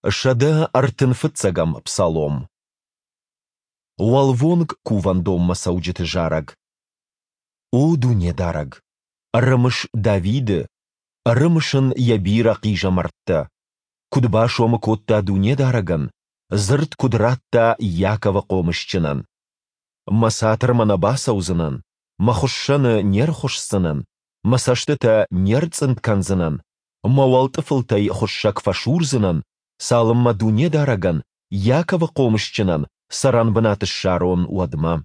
Шада артынфыцагам псалом. Уалвонг кувандом масауджит жараг. О дуне дараг, рымыш Давиды, рымышын ябира қижамартта. Кудба шомы котта дуне дараган, зырт кудратта Якова қомышчынан. Масатыр манабасаузынан, махушшаны нерхушсынан, масаштыта нерцынтканзынан, мауалтыфылтай хушшак фашурзынан, салымма дуне дараган, Якова қомышчынан, саран бынаты шарон уадма.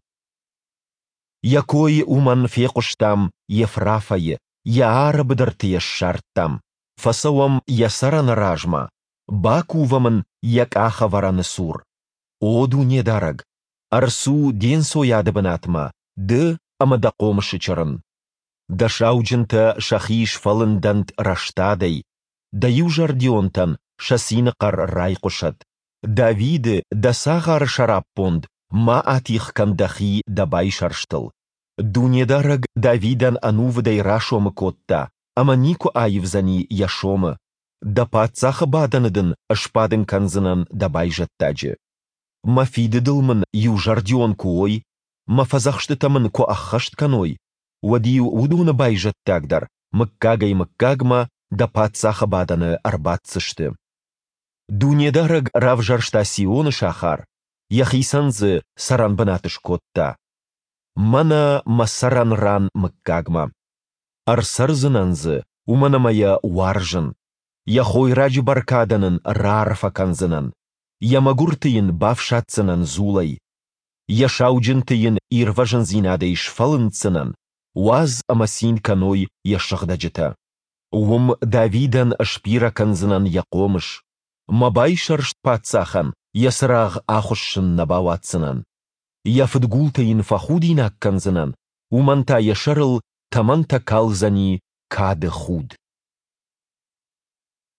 Якой уман фекуштам Ефрафае, яара быдыртыя шарттам, фасауам ясаран ражма, бакувамын якаха вараны сур. О дуне дараг, арсу ден сояды бынатма, ды амада қомышы чырын. Да шауджынта шахиш фалындант раштадай, да южардионтан шасины қар рай қушат. Давиды да сағар шараппонд, ма атих кандахи да бай шарштыл. Дунедараг Давидан анувадай рашомы котта, ама нику айвзани яшомы. Да патсаха баданыдын ашпадын канзынан да бай жаттаджы. Мафиды дылмын южардион куой, мафазахштытамын ку аххашт каной. Вадию удуна бай жаттагдар, мыккагай мыккагма да патсаха баданы арбатсышты. Дунедараг равжаршта сионы шахар, яхисанзы саран бынатыш котта. Мана масаран ран мыккагма. Арсарзынанзы уманамая уаржын. Яхой раджи баркаданын рарфаканзынан. Ямагуртыйын бавшатсынан зулай. Яшауджынтыйын ирважын зинадей шфалынцынан. Уаз амасин каной яшағдаджыта. Уым Давидан ашпира канзынан яқомыш. Мабай шаршт патсахан, ясырағ ахушшын набаватсынан. Яфыдгултайын фахудин акканзынан, уманта яшарыл таманта калзани кады худ.